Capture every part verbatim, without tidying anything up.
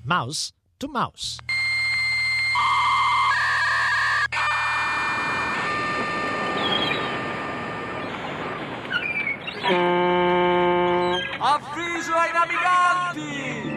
mouse to mouse. Avviso ai naviganti!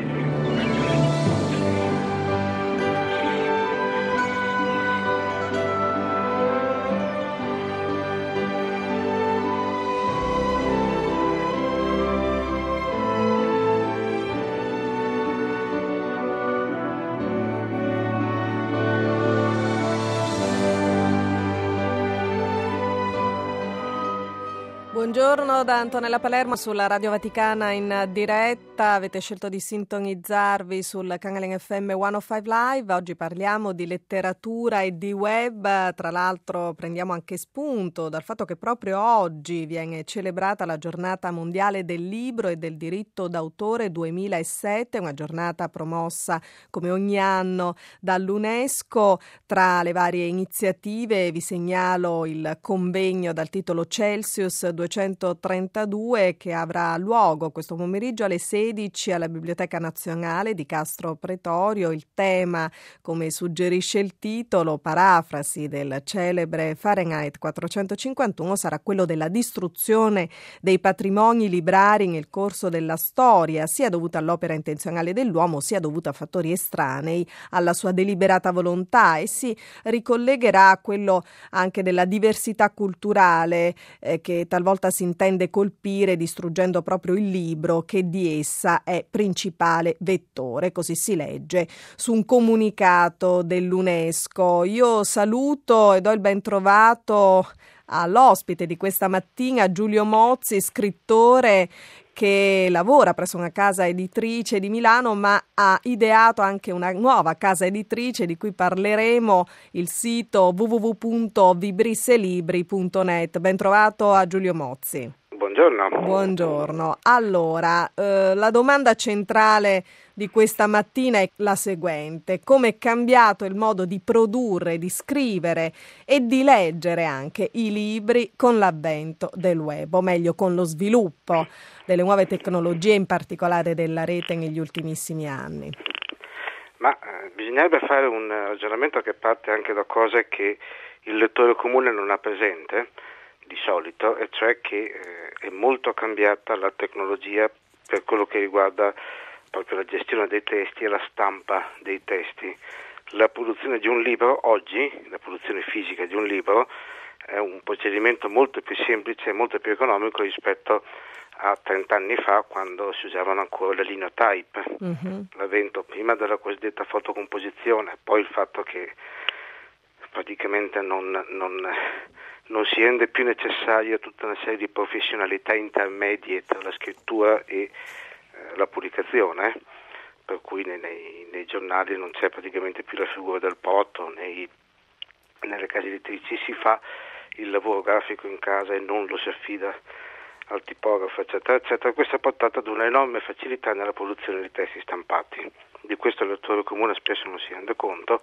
Buongiorno da Antonella Palermo sulla Radio Vaticana in diretta. Avete scelto di sintonizzarvi sul canale F M centocinque Live. Oggi parliamo di letteratura e di web. Tra l'altro prendiamo anche spunto dal fatto che proprio oggi viene celebrata la Giornata Mondiale del Libro e del Diritto d'autore duemilasette, una giornata promossa come ogni anno dall'UNESCO. Tra le varie iniziative vi segnalo il convegno dal titolo Celsius duecentotrentadue che avrà luogo questo pomeriggio alle sedici alla Biblioteca Nazionale di Castro Pretorio. Il tema, come suggerisce il titolo, parafrasi del celebre Fahrenheit quattrocentocinquantuno, sarà quello della distruzione dei patrimoni librari nel corso della storia, sia dovuta all'opera intenzionale dell'uomo, sia dovuta a fattori estranei alla sua deliberata volontà, e si ricollegherà a quello anche della diversità culturale eh, che talvolta si intende colpire distruggendo proprio il libro, che di essa è principale vettore. Così si legge su un comunicato dell'UNESCO. Io saluto e do il ben trovato all'ospite di questa mattina, Giulio Mozzi, scrittore che lavora presso una casa editrice di Milano, ma ha ideato anche una nuova casa editrice di cui parleremo, il sito w w w punto vibrisselibri punto net. Ben trovato a Giulio Mozzi. Buongiorno. Buongiorno. Allora, eh, la domanda centrale di questa mattina è la seguente: come è cambiato il modo di produrre, di scrivere e di leggere anche i libri con l'avvento del web, o meglio con lo sviluppo delle nuove tecnologie, in particolare della rete, negli ultimissimi anni? Ma eh, bisognerebbe fare un ragionamento che parte anche da cose che il lettore comune non ha presente di solito, e cioè che eh, è molto cambiata la tecnologia per quello che riguarda proprio la gestione dei testi e la stampa dei testi. La produzione di un libro oggi, la produzione fisica di un libro, è un procedimento molto più semplice e molto più economico rispetto a trent'anni fa, quando si usavano ancora le linotype. Mm-hmm. L'avvento prima della cosiddetta fotocomposizione, poi il fatto che praticamente non, non, non si rende più necessaria tutta una serie di professionalità intermedie tra la scrittura e eh, la pubblicazione, per cui nei, nei, nei giornali non c'è praticamente più la figura del porto, nei, nelle case editrici si fa il lavoro grafico in casa e non lo si affida al tipografo, eccetera, eccetera. Questo ha portato ad una enorme facilità nella produzione di testi stampati. Di questo il lettore comune spesso non si rende conto.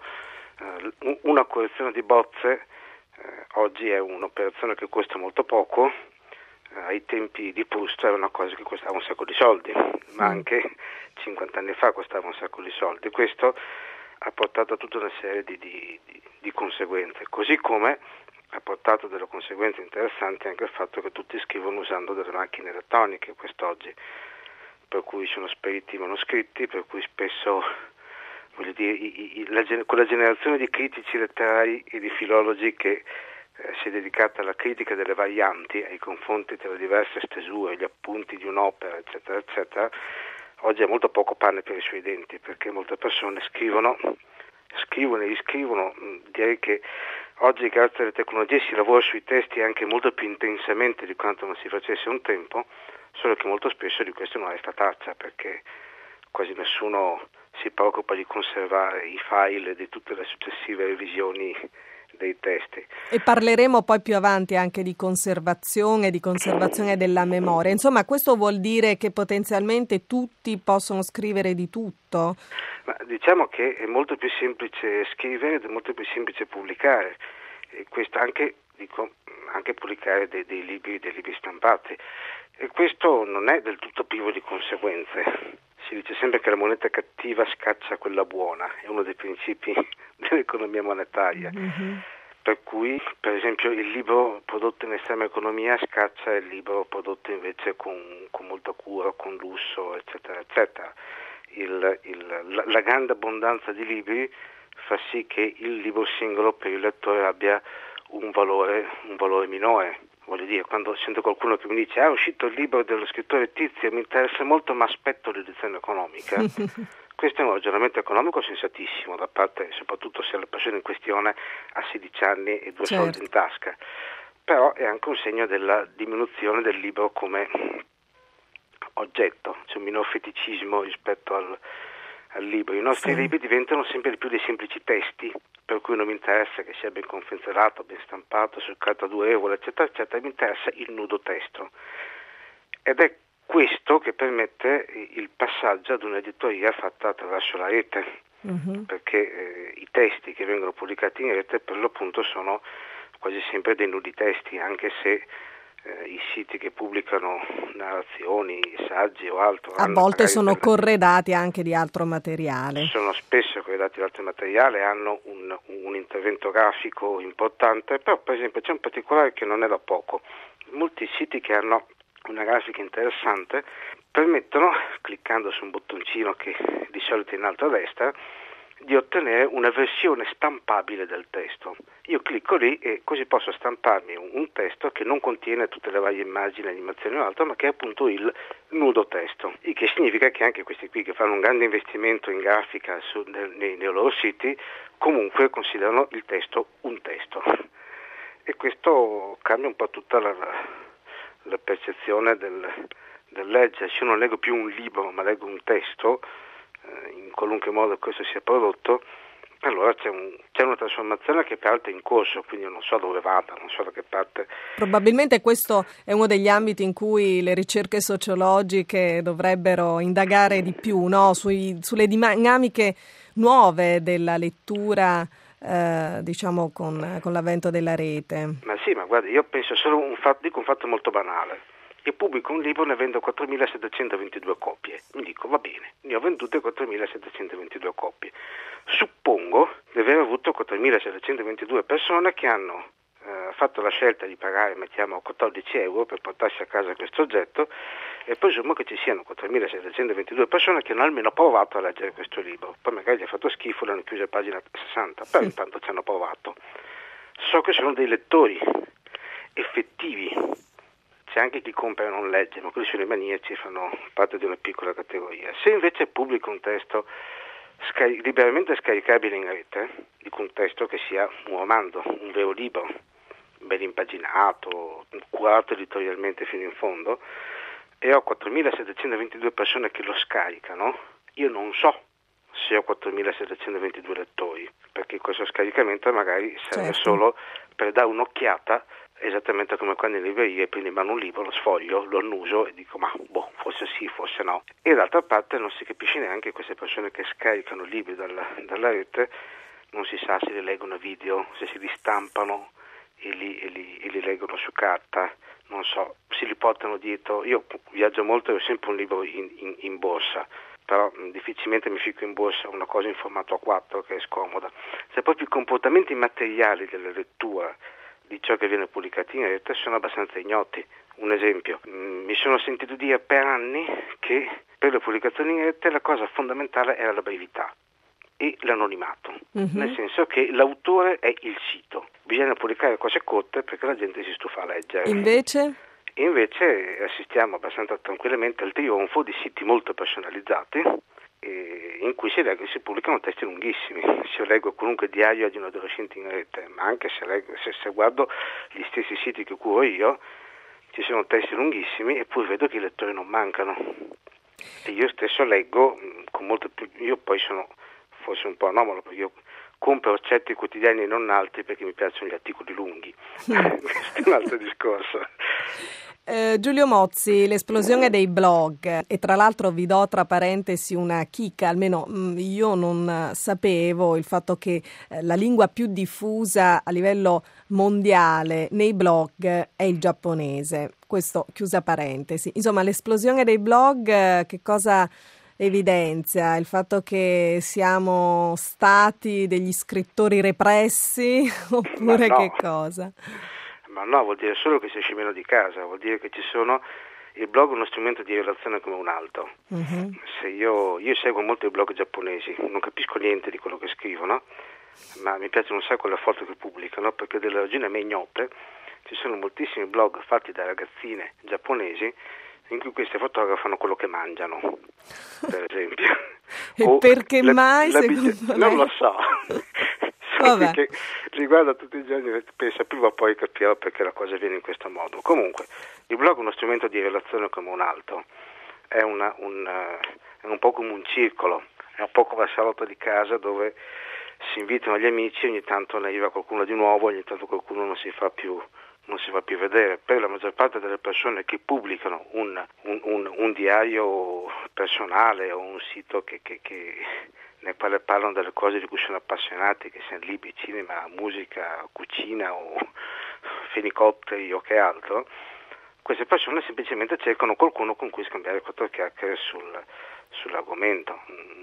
Uh, una correzione di bozze uh, oggi è un'operazione che costa molto poco. Uh, ai tempi di Proust era una cosa che costava un sacco di soldi, mm. ma anche cinquanta anni fa costava un sacco di soldi. Questo ha portato a tutta una serie di, di, di, di conseguenze, così come ha portato delle conseguenze interessanti anche il fatto che tutti scrivono usando delle macchine elettroniche quest'oggi, per cui sono spariti i manoscritti, per cui spesso, voglio dire, i, i, la, quella generazione di critici letterari e di filologi che eh, si è dedicata alla critica delle varianti, ai confronti tra le diverse stesure, gli appunti di un'opera, eccetera, eccetera, oggi ha molto poco pane per i suoi denti, perché molte persone scrivono, scrivono e riscrivono. Direi che oggi, grazie alle tecnologie, si lavora sui testi anche molto più intensamente di quanto non si facesse un tempo, solo che molto spesso di questo non resta traccia, perché quasi nessuno si preoccupa di conservare i file di tutte le successive revisioni dei testi. E parleremo poi più avanti anche di conservazione, di conservazione della memoria. Insomma, questo vuol dire che potenzialmente tutti possono scrivere di tutto? Ma diciamo che è molto più semplice scrivere ed è molto più semplice pubblicare, e questo anche, dico, anche pubblicare dei, dei libri, dei libri stampati, e questo non è del tutto privo di conseguenze. Si dice sempre che la moneta cattiva scaccia quella buona, è uno dei principi dell'economia monetaria. Mm-hmm. Per cui, per esempio, il libro prodotto in estrema economia scaccia il libro prodotto invece con, con molta cura, con lusso, eccetera, eccetera. Il, il, la, la grande abbondanza di libri fa sì che il libro singolo per il lettore abbia un valore, un valore minore. Voglio dire, quando sento qualcuno che mi dice ah, è uscito il libro dello scrittore Tizio, mi interessa molto, ma aspetto l'edizione economica. Questo è un ragionamento economico sensatissimo, da parte, soprattutto se la persona in questione ha sedici anni e due certo. soldi in tasca. Però è anche un segno della diminuzione del libro come oggetto, c'è un minor feticismo rispetto al, al libro. I nostri sì. libri diventano sempre di più dei semplici testi, per cui non mi interessa che sia ben confezionato, ben stampato, su carta durevole, eccetera, eccetera, mi interessa il nudo testo. Ed è questo che permette il passaggio ad un'editoria fatta attraverso la rete, uh-huh. perché eh, i testi che vengono pubblicati in rete per l'appunto sono quasi sempre dei nudi testi, anche se eh, i siti che pubblicano narrazioni, saggi o altro a volte sono delle... corredati anche di altro materiale. Sono spesso corredati di altro materiale, hanno un, un intervento grafico importante, però per esempio c'è un particolare che non è da poco. Molti siti che hanno una grafica interessante permettono, cliccando su un bottoncino che di solito è in alto a destra, di ottenere una versione stampabile del testo. Io clicco lì e così posso stamparmi un, un testo che non contiene tutte le varie immagini, animazioni o altro, ma che è appunto il nudo testo, il che significa che anche questi qui che fanno un grande investimento in grafica su, nei, nei loro siti comunque considerano il testo un testo, e questo cambia un po' tutta la, la percezione del, del leggere. Se io non leggo più un libro ma leggo un testo, eh, in qualunque modo questo sia prodotto, allora c'è, un, c'è una trasformazione che peraltro è in corso, quindi non so dove vada, non so da che parte. Probabilmente questo è uno degli ambiti in cui le ricerche sociologiche dovrebbero indagare di più, no? Sui, sulle dinamiche nuove della lettura, eh, diciamo con, con l'avvento della rete. Ma sì, ma guarda, io penso solo un fatto, dico un fatto molto banale. Io pubblico un libro, ne vendo quattromilasettecentoventidue copie. Mi dico, va bene, ne ho vendute quattromilasettecentoventidue copie. Suppongo di aver avuto quattromilasettecentoventidue persone che hanno eh, fatto la scelta di pagare, mettiamo, quattordici euro per portarsi a casa questo oggetto, e presumo che ci siano quattromilasettecentoventidue persone che hanno almeno provato a leggere questo libro. Poi magari gli ha fatto schifo, l'hanno chiuso a pagina sessanta, però intanto ci hanno provato. So che sono dei lettori effettivi. C'è anche chi compra e non legge, ma quelli sono i maniaci, fanno parte di una piccola categoria. Se invece pubblico un testo scari- liberamente scaricabile in rete, dico un testo che sia un romanzo, un vero libro, ben impaginato, curato editorialmente fino in fondo, e ho quattromilasettecentoventidue persone che lo scaricano, io non so se ho quattromilasettecentoventidue lettori, perché questo scaricamento magari serve certo. solo per dare un'occhiata, esattamente come quando in libreria prendi in mano un libro, lo sfoglio, lo annuso e dico ma boh, forse sì, forse no. E d'altra parte non si capisce neanche queste persone che scaricano libri dalla, dalla rete, non si sa se li leggono a video, se si li stampano e li, e li, e li leggono su carta, non so, si li portano dietro. Io viaggio molto e ho sempre un libro in, in, in borsa, però mh, difficilmente mi fico in borsa una cosa in formato A quattro che è scomoda. Se proprio i comportamenti materiali della lettura di ciò che viene pubblicato in rete sono abbastanza ignoti. Un esempio, mh, mi sono sentito dire per anni che per le pubblicazioni in rete la cosa fondamentale era la brevità e l'anonimato, mm-hmm. nel senso che l'autore è il sito, bisogna pubblicare cose corte perché la gente si stufa a leggere. Invece? E invece assistiamo abbastanza tranquillamente al trionfo di siti molto personalizzati in cui si, leggo, si pubblicano testi lunghissimi. Se io leggo qualunque diario di un adolescente in rete, ma anche se, leggo, se, se guardo gli stessi siti che curo io, ci sono testi lunghissimi, eppure vedo che i lettori non mancano. E io stesso leggo con molto più. Io poi sono forse un po' anomalo, perché io compro certi quotidiani e non altri perché mi piacciono gli articoli lunghi. Questo è un altro discorso. Eh, Giulio Mozzi, l'esplosione dei blog, e tra l'altro vi do tra parentesi una chicca, almeno mh, io non sapevo il fatto che eh, la lingua più diffusa a livello mondiale nei blog è il giapponese, questo chiusa parentesi. Insomma, l'esplosione dei blog, eh, che cosa evidenzia? Il fatto che siamo stati degli scrittori repressi oppure no. che cosa? Ma no, vuol dire solo che si esce meno di casa, vuol dire che ci sono... Il blog è uno strumento di relazione come un altro. Uh-huh. Se io, io seguo molto i blog giapponesi, non capisco niente di quello che scrivono, ma mi piacciono un sacco le foto che pubblicano, perché delle ragioni a me ignote ci sono moltissimi blog fatti da ragazzine giapponesi in cui queste fotografano quello che mangiano, per esempio. E o perché la, mai la, secondo la, Non lo so. Vabbè. Che riguarda tutti i giorni, pensa prima o poi capirò perché la cosa viene in questo modo. Comunque, il blog è uno strumento di relazione come un altro, è, una, un, è un po' come un circolo, è un po' come la salotto di casa dove si invitano gli amici, ogni tanto ne arriva qualcuno di nuovo, ogni tanto qualcuno non si fa più, non si fa più vedere. Per la maggior parte delle persone che pubblicano un, un, un, un diario personale o un sito che, che, che nel quale parlano delle cose di cui sono appassionati, che siano libri, cinema, musica, cucina o fenicotteri o che altro, queste persone semplicemente cercano qualcuno con cui scambiare quattro chiacchiere sul, sull'argomento.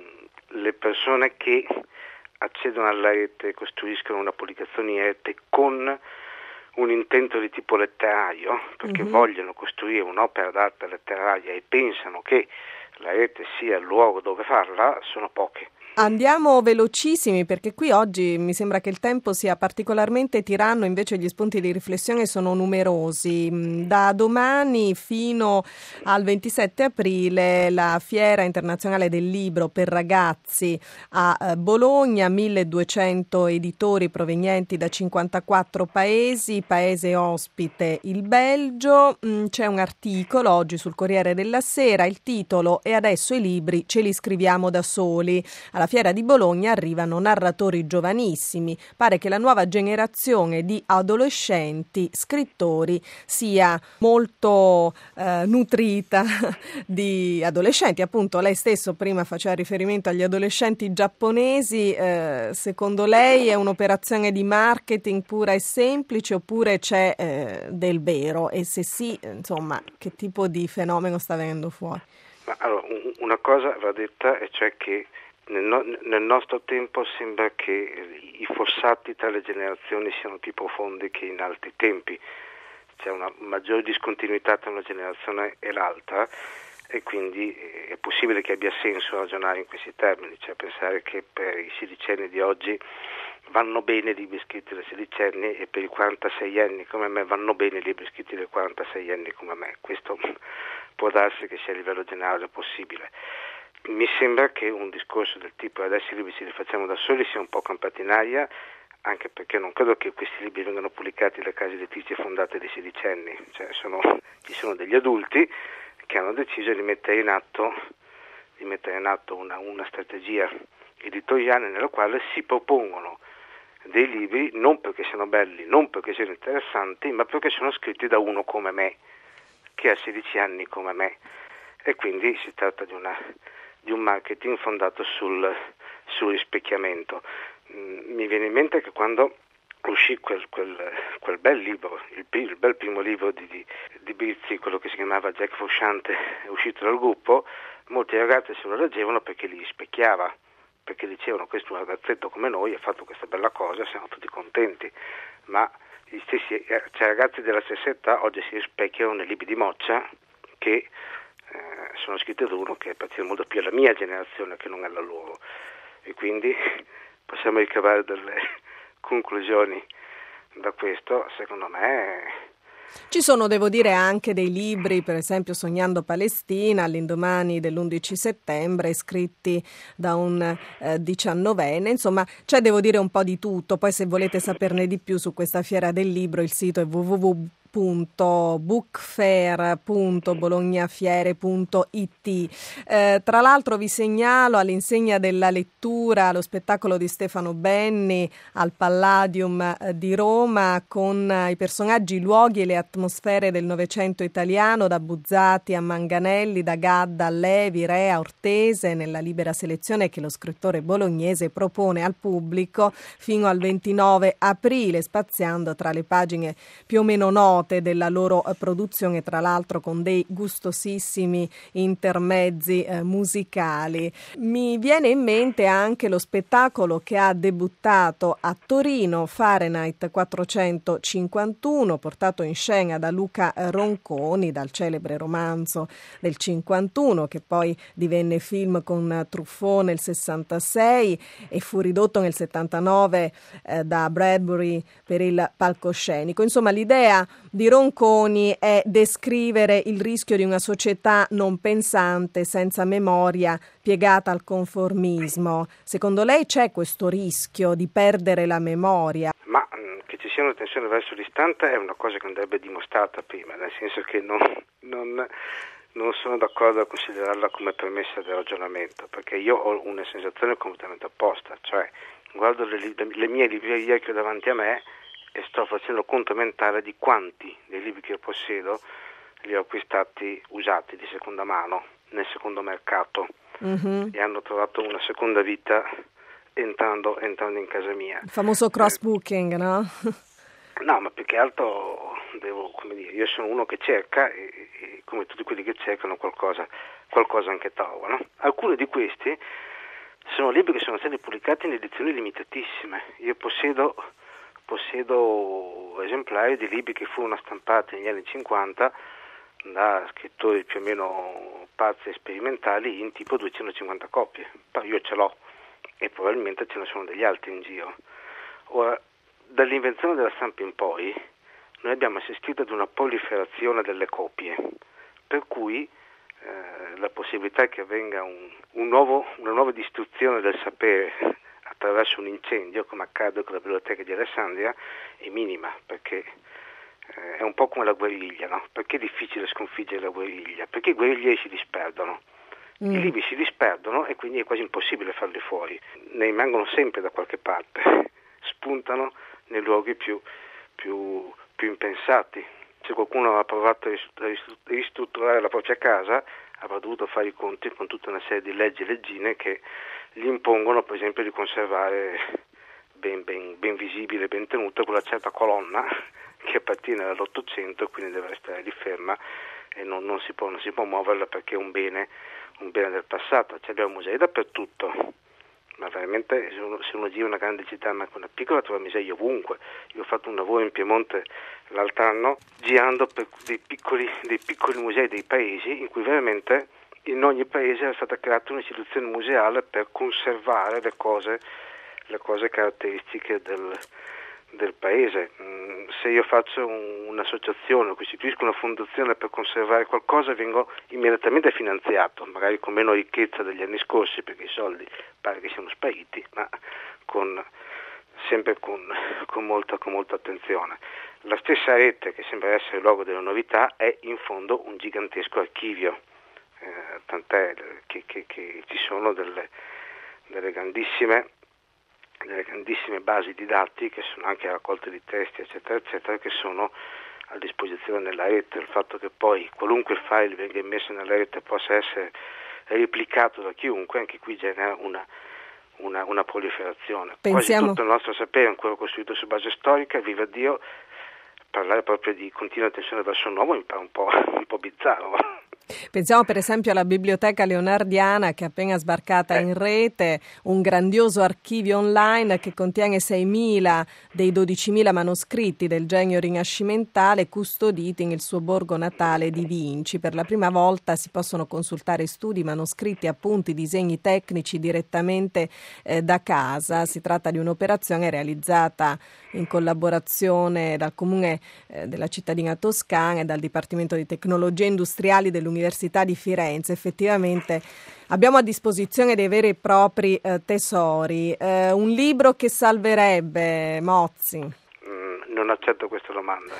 Le persone che accedono alla rete, costruiscono una pubblicazione in rete con un intento di tipo letterario, perché mm-hmm. vogliono costruire un'opera d'arte letteraria e pensano che la rete sia il luogo dove farla, sono poche. Andiamo velocissimi perché qui oggi mi sembra che il tempo sia particolarmente tiranno, invece gli spunti di riflessione sono numerosi. Da domani fino al ventisette aprile la Fiera Internazionale del Libro per Ragazzi a Bologna, milleduecento editori provenienti da cinquantaquattro paesi, paese ospite il Belgio. C'è un articolo oggi sul Corriere della Sera, il titolo "E adesso i libri ce li scriviamo da soli". Alla Fiera di Bologna arrivano narratori giovanissimi. Pare che la nuova generazione di adolescenti scrittori sia molto eh, nutrita di adolescenti. Appunto, lei stesso prima faceva riferimento agli adolescenti giapponesi. Eh, secondo lei è un'operazione di marketing pura e semplice oppure c'è eh, del vero? E se sì, insomma, che tipo di fenomeno sta venendo fuori? Ma allora, una cosa va detta, e cioè che Nel, no, nel nostro tempo sembra che i fossati tra le generazioni siano più profondi che in altri tempi. C'è una maggiore discontinuità tra una generazione e l'altra e quindi è possibile che abbia senso ragionare in questi termini, cioè pensare che per i sedicenni di oggi vanno bene i libri scritti dai sedicenni e per i quarantaseienni come me vanno bene i libri scritti dai quarantaseienni come me. Questo può darsi che sia a livello generale possibile. Mi sembra che un discorso del tipo "adesso i libri ce li facciamo da soli" sia un po' campato in aria, anche perché non credo che questi libri vengano pubblicati da case editrici fondate dai sedicenni, cioè sono, ci sono degli adulti che hanno deciso di mettere in atto, di mettere in atto una, una strategia editoriale nella quale si propongono dei libri non perché siano belli, non perché siano interessanti, ma perché sono scritti da uno come me, che ha sedici anni come me, e quindi si tratta di una di un marketing fondato sul, sul rispecchiamento. Mi viene in mente che quando uscì quel, quel, quel bel libro, il, il bel primo libro di, di, di Bizzi, quello che si chiamava Jack Frusciante, è uscito dal gruppo, molti ragazzi se lo leggevano perché li rispecchiava, perché dicevano "questo è un ragazzetto come noi, ha fatto questa bella cosa, siamo tutti contenti", ma gli stessi cioè, ragazzi della stessa età oggi si rispecchiano nei libri di Moccia che Eh, sono scritte da uno che appartiene molto più alla mia generazione che non alla loro, e quindi possiamo ricavare delle conclusioni da questo. Secondo me ci sono, devo dire, anche dei libri, per esempio Sognando Palestina, all'indomani dell'undici settembre, scritti da un eh, diciannovenne. Insomma, c'è, devo dire, un po' di tutto. Poi se volete saperne di più su questa fiera del libro, il sito è w w w punto bookfair punto bolognafiere punto i t. Eh, tra l'altro vi segnalo, all'insegna della lettura, lo spettacolo di Stefano Benni al Palladium eh, di Roma, con eh, i personaggi, i luoghi e le atmosfere del Novecento italiano, da Buzzati a Manganelli, da Gadda a Levi, Rea, Ortese, nella libera selezione che lo scrittore bolognese propone al pubblico fino al ventinove aprile, spaziando tra le pagine più o meno note quote della loro eh, produzione, tra l'altro con dei gustosissimi intermezzi eh, musicali. Mi viene in mente anche lo spettacolo che ha debuttato a Torino, Fahrenheit quattrocentocinquantuno, portato in scena da Luca Ronconi, dal celebre romanzo del cinquantuno, che poi divenne film con Truffaut nel sessantasei e fu ridotto nel settantanove eh, da Bradbury per il palcoscenico. Insomma, l'idea di Ronconi è descrivere il rischio di una società non pensante, senza memoria, piegata al conformismo. Secondo lei c'è questo rischio di perdere la memoria? Ma che ci sia una tensione verso l'istante è una cosa che andrebbe dimostrata prima, nel senso che non, non, non sono d'accordo a considerarla come premessa del ragionamento, perché io ho una sensazione completamente opposta, cioè guardo le, le mie librerie che ho davanti a me e sto facendo conto mentale di quanti dei libri che io possiedo li ho acquistati usati di seconda mano nel secondo mercato. Mm-hmm. E hanno trovato una seconda vita entrando, entrando in casa mia. Il famoso cross booking, no? No, ma più che altro devo, come dire, io sono uno che cerca e, e come tutti quelli che cercano qualcosa, qualcosa anche trovano. Alcuni di questi sono libri che sono stati pubblicati in edizioni limitatissime. Io possiedo, possiedo esemplari di libri che furono stampati negli anni cinquanta da scrittori più o meno pazzi e sperimentali in tipo duecentocinquanta copie. Però io ce l'ho e probabilmente ce ne sono degli altri in giro. Ora, dall'invenzione della stampa in poi noi abbiamo assistito ad una proliferazione delle copie, per cui eh, la possibilità che avvenga un, un nuovo, una nuova distruzione del sapere attraverso un incendio, come accade con la biblioteca di Alessandria, è minima, perché eh, è un po' come la guerriglia, no? Perché è difficile sconfiggere la guerriglia? Perché i guerriglieri si disperdono. Mm. I libri si disperdono e quindi è quasi impossibile farli fuori. Ne rimangono sempre da qualche parte, spuntano nei luoghi più, più, più impensati. Se qualcuno ha provato a ristrutturare la propria casa, avrà dovuto fare i conti con tutta una serie di leggi e leggine che gli impongono, per esempio, di conservare ben, ben, ben visibile, ben tenuta quella certa colonna che appartiene all'Ottocento, quindi deve restare lì ferma e non, non, si può, non si può muoverla perché è un bene, un bene del passato. Cioè, abbiamo musei dappertutto, ma veramente se uno, se uno gira una grande città, ma anche una piccola, trova musei ovunque. Io ho fatto un lavoro in Piemonte l'altro anno girando per dei piccoli, dei piccoli musei dei paesi in cui veramente in ogni paese era stata creata un'istituzione museale per conservare le cose, le cose caratteristiche del, del paese. Se io faccio un, un'associazione o costituisco una fondazione per conservare qualcosa, vengo immediatamente finanziato, magari con meno ricchezza degli anni scorsi, perché i soldi pare che siano spariti, ma con, sempre con, con, molta, con molta attenzione. La stessa rete, che sembra essere il luogo della novità, è in fondo un gigantesco archivio, eh, tant'è che, che, che ci sono delle, delle grandissime delle grandissime basi di dati che sono anche raccolte di testi eccetera eccetera, che sono a disposizione nella rete. Il fatto che poi qualunque file venga immesso nella rete possa essere replicato da chiunque, anche qui genera una, una, una proliferazione. Pensiamo... Quasi tutto il nostro sapere è ancora costruito su base storica, viva Dio, parlare proprio di continua tensione verso il nuovo mi pare un po', un po' bizzarro. Pensiamo per esempio alla Biblioteca Leonardiana, che è appena sbarcata in rete, un grandioso archivio online che contiene seimila dei dodicimila manoscritti del genio rinascimentale custoditi nel suo borgo natale di Vinci. Per la prima volta si possono consultare studi, manoscritti, appunti, disegni tecnici direttamente eh, da casa. Si tratta di un'operazione realizzata in collaborazione dal Comune eh, della cittadina toscana e dal Dipartimento di Tecnologie Industriali dell'Università di Firenze. Effettivamente abbiamo a disposizione dei veri e propri eh, tesori. Eh, un libro che salverebbe, Mozzi? Mm, non accetto questa domanda.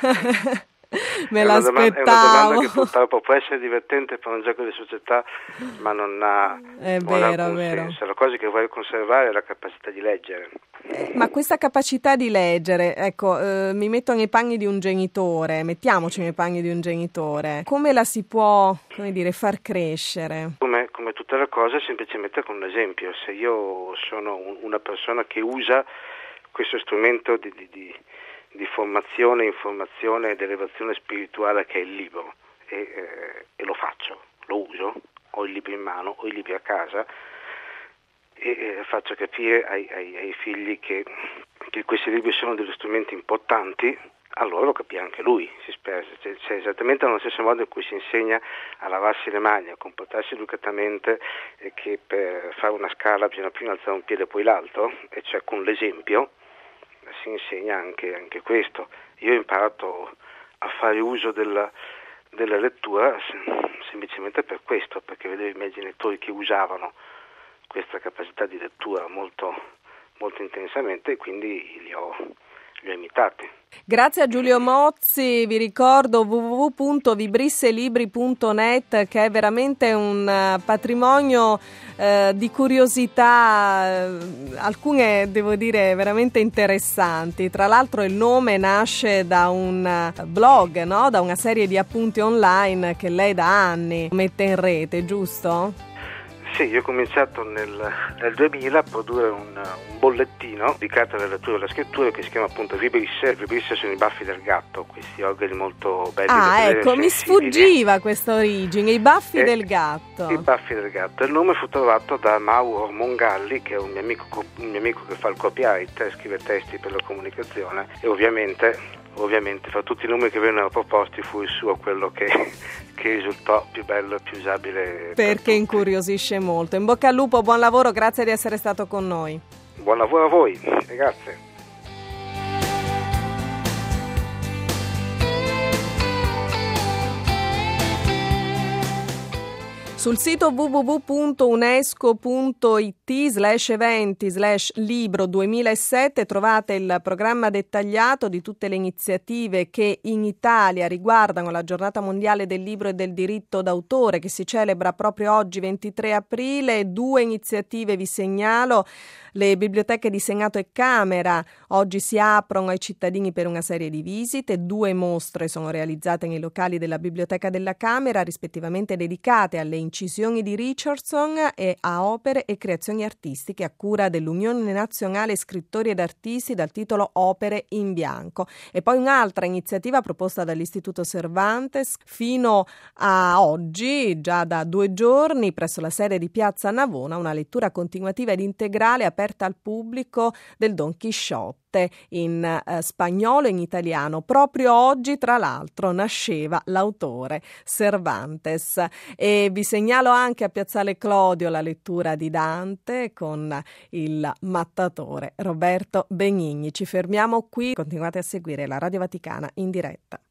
Me è l'aspettavo. Una domanda, è una domanda che purtroppo può essere divertente per un gioco di società, ma non ha, è non vero, ha alcun vero. senso. La cosa che vuoi conservare è la capacità di leggere. Eh, ma questa capacità di leggere, ecco, eh, mi metto nei panni di un genitore, mettiamoci nei panni di un genitore, come la si può, come dire, far crescere? Come, come tutte le cose, semplicemente con un esempio. Se io sono un, una persona che usa questo strumento di, di, di di formazione, informazione ed elevazione spirituale che è il libro e, eh, e lo faccio, lo uso, ho il libro in mano, ho i libri a casa e eh, faccio capire ai, ai, ai figli che, che questi libri sono degli strumenti importanti. Allora lo capì anche lui, si spera, cioè, cioè, esattamente nello stesso modo in cui si insegna a lavarsi le mani, a comportarsi educatamente e che per fare una scala bisogna prima alzare un piede e poi l'altro, e cioè con l'esempio si insegna anche, anche questo. Io ho imparato a fare uso della, della lettura semplicemente per questo, perché vedevo i miei genitori che usavano questa capacità di lettura molto, molto intensamente e quindi li ho, li ho imitati. Grazie a Giulio Mozzi, vi ricordo w w w punto vibrisselibri punto net, che è veramente un patrimonio eh, di curiosità, eh, alcune devo dire veramente interessanti. Tra l'altro il nome nasce da un blog, no? Da una serie di appunti online che lei da anni mette in rete, giusto? Sì, io ho cominciato nel, nel duemila a produrre un, un bollettino dedicato alla lettura e alla scrittura che si chiama appunto Vibrisse. Vibrisse sono i baffi del gatto, questi organi molto belli. Ah, ecco, mi sfuggiva questa origine, i baffi e, del gatto. I baffi del gatto. Il nome fu trovato da Mauro Mongalli, che è un mio amico, un mio amico che fa il copyright, scrive testi per la comunicazione e ovviamente... Ovviamente fra tutti i nomi che vennero proposti fu il suo quello che, che risultò più bello e più usabile. Perché per incuriosisce molto. In bocca al lupo, buon lavoro, grazie di essere stato con noi. Buon lavoro a voi, grazie. Sul sito w w w punto unesco punto i t slash eventi slash libro duemilasette trovate il programma dettagliato di tutte le iniziative che in Italia riguardano la Giornata Mondiale del Libro e del Diritto d'autore, che si celebra proprio oggi ventitré aprile. Due iniziative vi segnalo. Le biblioteche di Senato e Camera oggi si aprono ai cittadini per una serie di visite. Due mostre sono realizzate nei locali della Biblioteca della Camera, rispettivamente dedicate alle incisioni di Richardson e a opere e creazioni artistiche a cura dell'Unione Nazionale Scrittori ed Artisti dal titolo Opere in Bianco. E poi un'altra iniziativa proposta dall'Istituto Cervantes fino a oggi, già da due giorni, presso la sede di Piazza Navona, una lettura continuativa ed integrale aperta al pubblico del Don Chisciotte in eh, spagnolo e in italiano. Proprio oggi, tra l'altro, nasceva l'autore Cervantes. E vi segnalo anche a Piazzale Clodio la lettura di Dante con il mattatore Roberto Benigni. Ci fermiamo qui, continuate a seguire la Radio Vaticana in diretta.